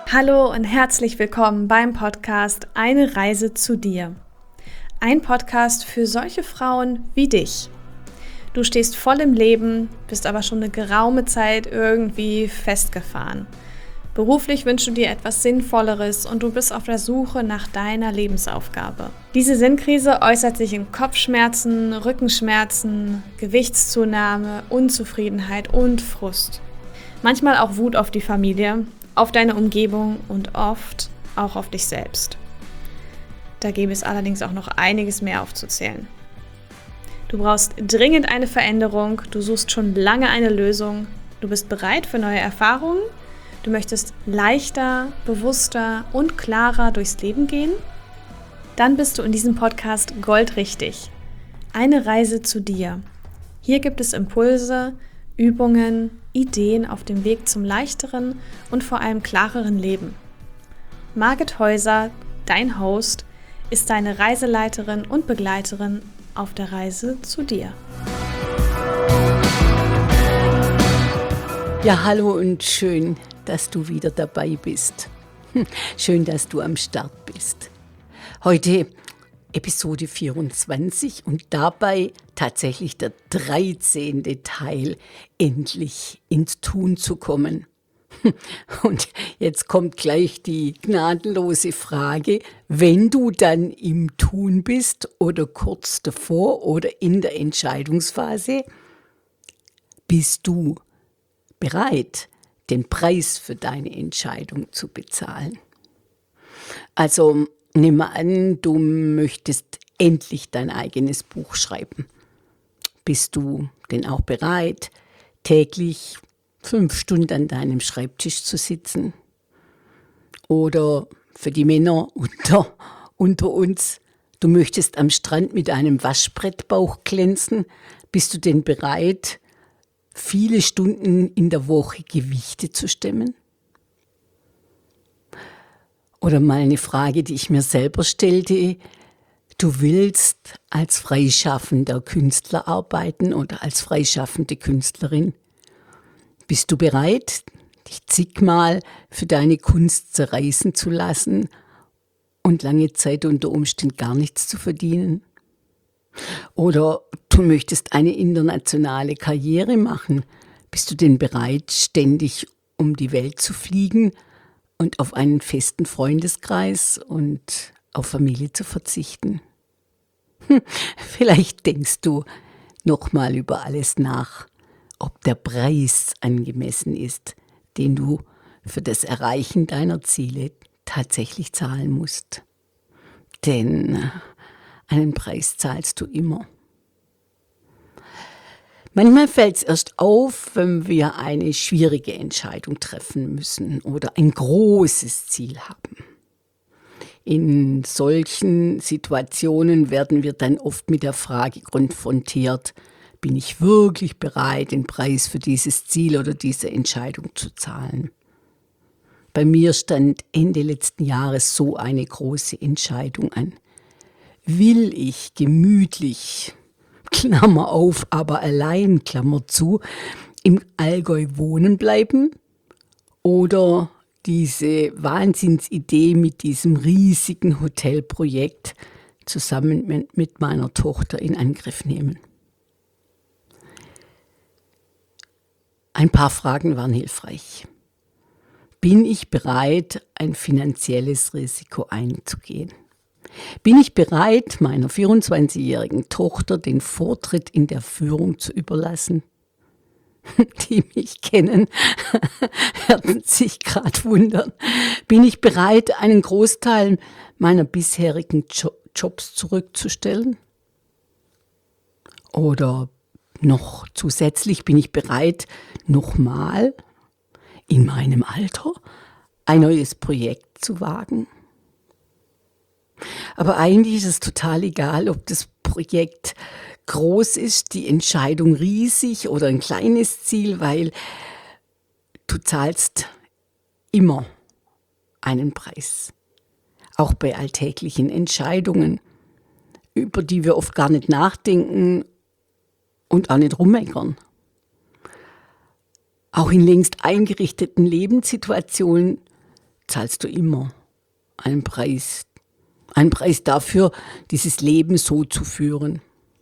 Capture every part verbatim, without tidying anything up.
Hallo und herzlich willkommen beim Podcast Eine Reise zu dir. Ein Podcast für solche Frauen wie dich. Du stehst voll im Leben, bist aber schon eine geraume Zeit irgendwie festgefahren. Beruflich wünschst du dir etwas Sinnvolleres und du bist auf der Suche nach deiner Lebensaufgabe. Diese Sinnkrise äußert sich in Kopfschmerzen, Rückenschmerzen, Gewichtszunahme, Unzufriedenheit und Frust. Manchmal auch Wut auf die Familie, auf deine Umgebung und oft auch auf dich selbst. Da gäbe es allerdings auch noch einiges mehr aufzuzählen. Du brauchst dringend eine Veränderung, du suchst schon lange eine Lösung, du bist bereit für neue Erfahrungen, du möchtest leichter, bewusster und klarer durchs Leben gehen? Dann bist du in diesem Podcast goldrichtig. Eine Reise zu dir. Hier gibt es Impulse, Übungen, Ideen auf dem Weg zum leichteren und vor allem klareren Leben. Margit Häuser, dein Host, ist deine Reiseleiterin und Begleiterin auf der Reise zu dir. Ja, hallo und schön, dass du wieder dabei bist. Schön, dass du am Start bist. Heute Episode vierundzwanzig und dabei tatsächlich der dreizehnte Teil, endlich ins Tun zu kommen. Und jetzt kommt gleich die gnadenlose Frage, wenn du dann im Tun bist oder kurz davor oder in der Entscheidungsphase, bist du bereit, den Preis für deine Entscheidung zu bezahlen? Also nimm mal an, du möchtest endlich dein eigenes Buch schreiben. Bist du denn auch bereit, täglich fünf Stunden an deinem Schreibtisch zu sitzen? Oder für die Männer unter, unter uns, du möchtest am Strand mit einem Waschbrettbauch glänzen. Bist du denn bereit, viele Stunden in der Woche Gewichte zu stemmen? Oder mal eine Frage, die ich mir selber stellte. Du willst als freischaffender Künstler arbeiten oder als freischaffende Künstlerin. Bist du bereit, dich zigmal für deine Kunst zerreißen zu lassen und lange Zeit unter Umständen gar nichts zu verdienen? Oder du möchtest eine internationale Karriere machen. Bist du denn bereit, ständig um die Welt zu fliegen und auf einen festen Freundeskreis und auf Familie zu verzichten? Hm, vielleicht denkst du nochmal über alles nach, ob der Preis angemessen ist, den du für das Erreichen deiner Ziele tatsächlich zahlen musst. Denn einen Preis zahlst du immer. Manchmal fällt es erst auf, wenn wir eine schwierige Entscheidung treffen müssen oder ein großes Ziel haben. In solchen Situationen werden wir dann oft mit der Frage konfrontiert, bin ich wirklich bereit, den Preis für dieses Ziel oder diese Entscheidung zu zahlen? Bei mir stand Ende letzten Jahres so eine große Entscheidung an. Will ich gemütlich, Klammer auf, aber allein, Klammer zu, im Allgäu wohnen bleiben oder diese Wahnsinnsidee mit diesem riesigen Hotelprojekt zusammen mit meiner Tochter in Angriff nehmen? Ein paar Fragen waren hilfreich. Bin ich bereit, ein finanzielles Risiko einzugehen? Bin ich bereit, meiner vierundzwanzigjährigen Tochter den Vortritt in der Führung zu überlassen? Die mich kennen, werden sich gerade wundern. Bin ich bereit, einen Großteil meiner bisherigen jo- Jobs zurückzustellen? Oder noch zusätzlich, bin ich bereit, nochmal in meinem Alter ein neues Projekt zu wagen? Aber eigentlich ist es total egal, ob das Projekt groß ist, die Entscheidung riesig oder ein kleines Ziel, weil du zahlst immer einen Preis. Auch bei alltäglichen Entscheidungen, über die wir oft gar nicht nachdenken und auch nicht rummeckern. Auch in längst eingerichteten Lebenssituationen zahlst du immer einen Preis. Einen Preis dafür, dieses Leben so zu führen.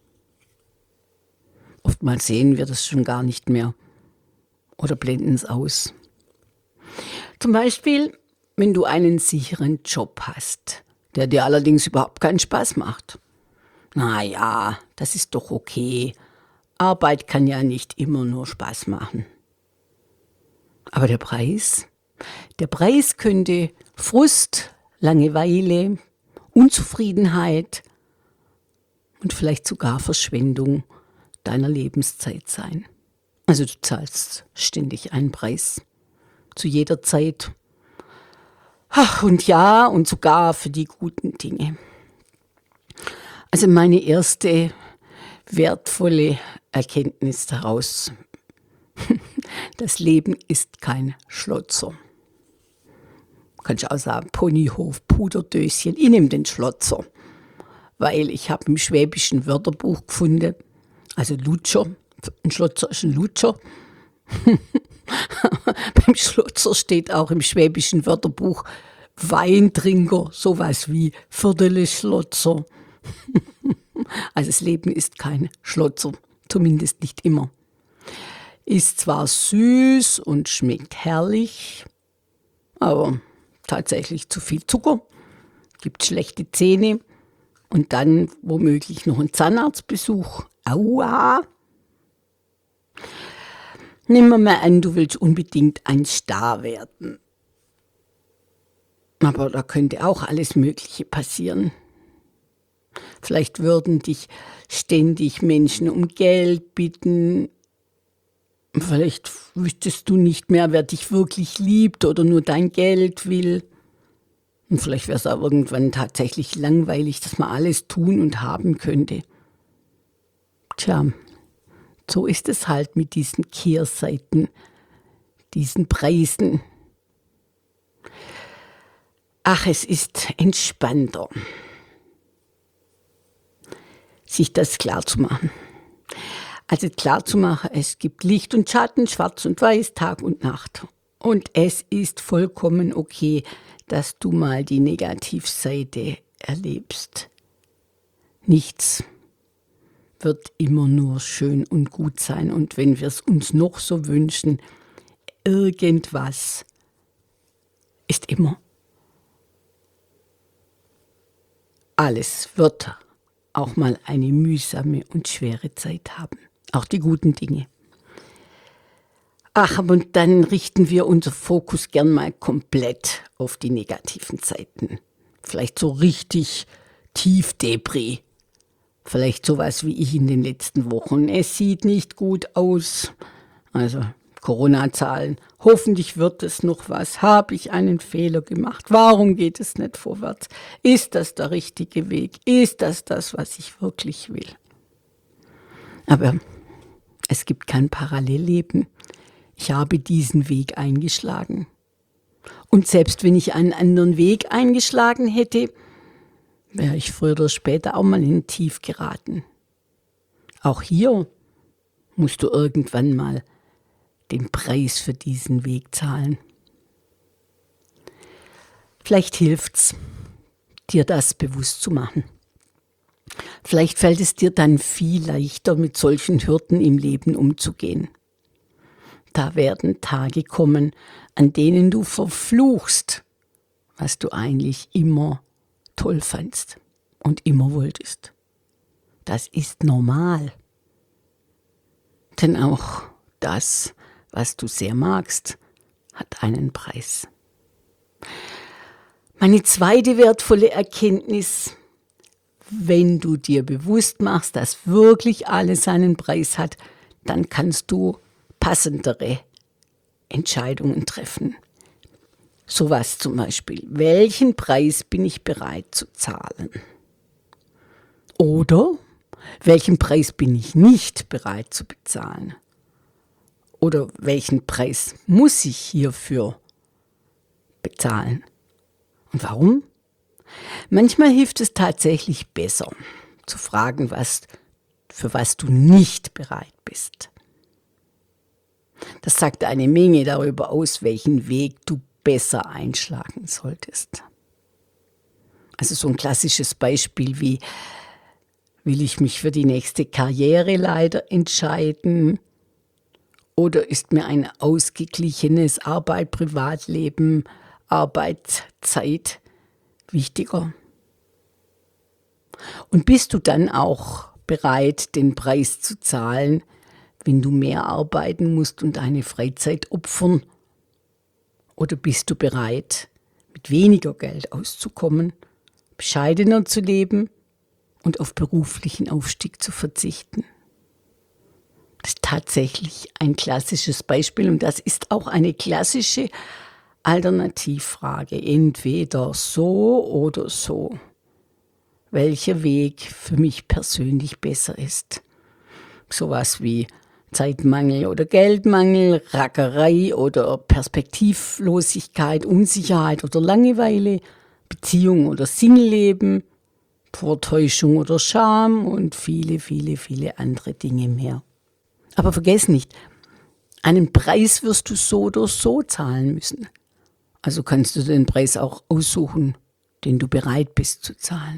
Oftmals sehen wir das schon gar nicht mehr oder blenden es aus. Zum Beispiel, wenn du einen sicheren Job hast, der dir allerdings überhaupt keinen Spaß macht. Na ja, das ist doch okay. Arbeit kann ja nicht immer nur Spaß machen. Aber der Preis? Der Preis könnte Frust, Langeweile, Unzufriedenheit und vielleicht sogar Verschwendung deiner Lebenszeit sein. Also du zahlst ständig einen Preis. Zu jeder Zeit. Ach, und ja, und sogar für die guten Dinge. Also meine erste wertvolle Erkenntnis daraus: Das Leben ist kein Schlotzer. Kannst du auch sagen, Ponyhof, Puderdöschen. Ich nehme den Schlotzer, weil ich habe im schwäbischen Wörterbuch gefunden, also Lutscher, ein Schlotzer ist ein Lutscher. Beim Schlotzer steht auch im schwäbischen Wörterbuch Weintrinker, sowas wie Viertelschlotzer. Also das Leben ist kein Schlotzer, zumindest nicht immer. Ist zwar süß und schmeckt herrlich, aber tatsächlich zu viel Zucker, gibt schlechte Zähne und dann womöglich noch ein Zahnarztbesuch. Aua! Nimm mal an, du willst unbedingt ein Star werden. Aber da könnte auch alles Mögliche passieren. Vielleicht würden dich ständig Menschen um Geld bitten. Vielleicht wüsstest du nicht mehr, wer dich wirklich liebt oder nur dein Geld will. Und vielleicht wäre es auch irgendwann tatsächlich langweilig, dass man alles tun und haben könnte. Tja, so ist es halt mit diesen Kehrseiten, diesen Preisen. Ach, es ist entspannter, sich das klarzumachen. Also klarzumachen, es gibt Licht und Schatten, Schwarz und Weiß, Tag und Nacht. Und es ist vollkommen okay, dass du mal die Negativseite erlebst. Nichts wird immer nur schön und gut sein. Und wenn wir es uns noch so wünschen, irgendwas ist immer. Alles wird auch mal eine mühsame und schwere Zeit haben. Auch die guten Dinge. Ach, und dann richten wir unser Fokus gern mal komplett auf die negativen Seiten. Vielleicht so richtig tief Depri. Vielleicht sowas wie ich in den letzten Wochen. Es sieht nicht gut aus. Also Corona-Zahlen. Hoffentlich wird es noch was. Habe ich einen Fehler gemacht? Warum geht es nicht vorwärts? Ist das der richtige Weg? Ist das das, was ich wirklich will? Aber es gibt kein Parallelleben. Ich habe diesen Weg eingeschlagen. Und selbst wenn ich einen anderen Weg eingeschlagen hätte, wäre ich früher oder später auch mal in ein Tief geraten. Auch hier musst du irgendwann mal den Preis für diesen Weg zahlen. Vielleicht hilft's, dir das bewusst zu machen. Vielleicht fällt es dir dann viel leichter, mit solchen Hürden im Leben umzugehen. Da werden Tage kommen, an denen du verfluchst, was du eigentlich immer toll fandst und immer wolltest. Das ist normal. Denn auch das, was du sehr magst, hat einen Preis. Meine zweite wertvolle Erkenntnis: Wenn du dir bewusst machst, dass wirklich alles einen Preis hat, dann kannst du passendere Entscheidungen treffen. Sowas zum Beispiel: Welchen Preis bin ich bereit zu zahlen? Oder welchen Preis bin ich nicht bereit zu bezahlen? Oder welchen Preis muss ich hierfür bezahlen? Und warum? Manchmal hilft es tatsächlich besser, zu fragen, was, für was du nicht bereit bist. Das sagt eine Menge darüber aus, welchen Weg du besser einschlagen solltest. Also so ein klassisches Beispiel wie, will ich mich für die nächste Karriereleiter entscheiden oder ist mir ein ausgeglichenes Arbeit-Privatleben, Arbeitszeit wichtiger? Und bist du dann auch bereit, den Preis zu zahlen, wenn du mehr arbeiten musst und deine Freizeit opfern? Oder bist du bereit, mit weniger Geld auszukommen, bescheidener zu leben und auf beruflichen Aufstieg zu verzichten? Das ist tatsächlich ein klassisches Beispiel und das ist auch eine klassische Alternativfrage. Entweder so oder so. Welcher Weg für mich persönlich besser ist. Sowas wie Zeitmangel oder Geldmangel, Rackerei oder Perspektivlosigkeit, Unsicherheit oder Langeweile, Beziehung oder Singleleben, Vortäuschung oder Scham und viele, viele, viele andere Dinge mehr. Aber vergiss nicht, einen Preis wirst du so oder so zahlen müssen. Also kannst du den Preis auch aussuchen, den du bereit bist zu zahlen.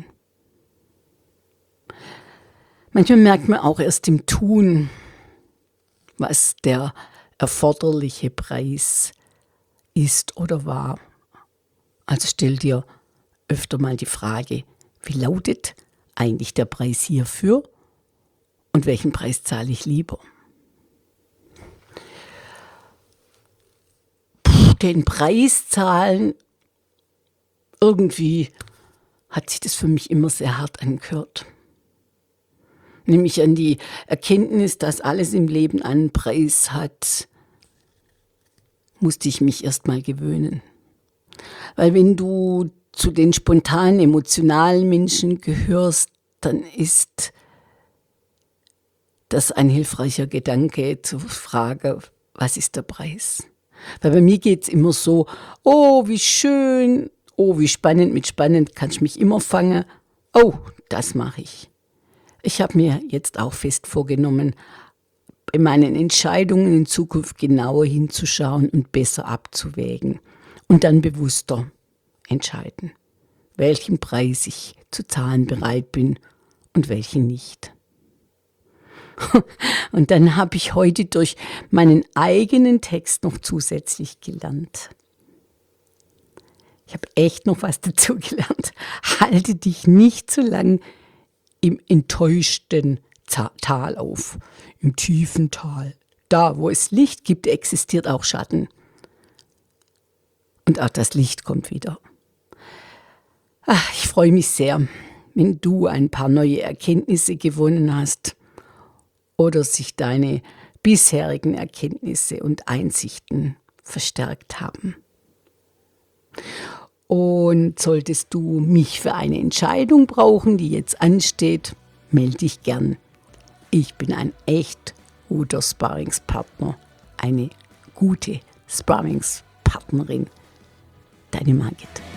Manchmal merkt man auch erst im Tun, was der erforderliche Preis ist oder war. Also stell dir öfter mal die Frage, wie lautet eigentlich der Preis hierfür und welchen Preis zahle ich lieber? Puh, den Preis zahlen, irgendwie hat sich das für mich immer sehr hart angehört. Nämlich an die Erkenntnis, dass alles im Leben einen Preis hat, musste ich mich erst mal gewöhnen. Weil wenn du zu den spontanen, emotionalen Menschen gehörst, dann ist das ein hilfreicher Gedanke zur Frage, was ist der Preis? Weil bei mir geht es immer so, oh, wie schön, oh, wie spannend, mit spannend kannst du mich immer fangen. Oh, das mache ich. Ich habe mir jetzt auch fest vorgenommen, bei meinen Entscheidungen in Zukunft genauer hinzuschauen und besser abzuwägen und dann bewusster entscheiden, welchen Preis ich zu zahlen bereit bin und welchen nicht. Und dann habe ich heute durch meinen eigenen Text noch zusätzlich gelernt. Ich habe echt noch was dazu gelernt. Halte dich nicht zu lang im enttäuschten Tal auf, im tiefen Tal. Da, wo es Licht gibt, existiert auch Schatten. Und auch das Licht kommt wieder. Ach, ich freue mich sehr, wenn du ein paar neue Erkenntnisse gewonnen hast oder sich deine bisherigen Erkenntnisse und Einsichten verstärkt haben. Und solltest du mich für eine Entscheidung brauchen, die jetzt ansteht, melde dich gern. Ich bin ein echt guter Sparringspartner, eine gute Sparringspartnerin. Deine Margit.